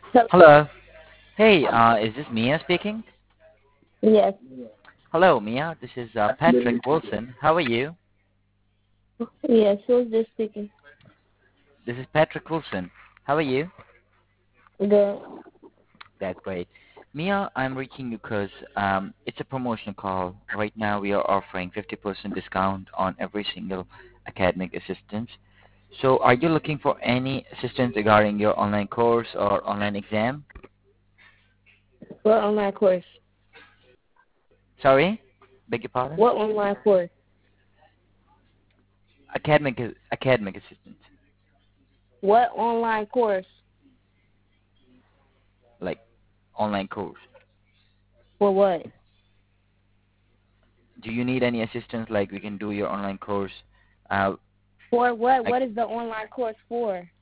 So, Hello. Hey, is this Mia speaking? yes, Hello, Mia. This is Patrick Wilson. How are you? yes, who's this speaking? This is Patrick Wilson. How are you? Good. That's great. Mia, I'm reaching you because it's a promotional call. Right now, we are offering 50% discount on every single academic assistance. So, are you looking for any assistance regarding your online course or online exam? What online course? Sorry? Beg your pardon? What online course? Academic assistance, What online course? like online course. For what? Do you need any assistance? Like we can do your online course. Uh, For what? like What is the online course for?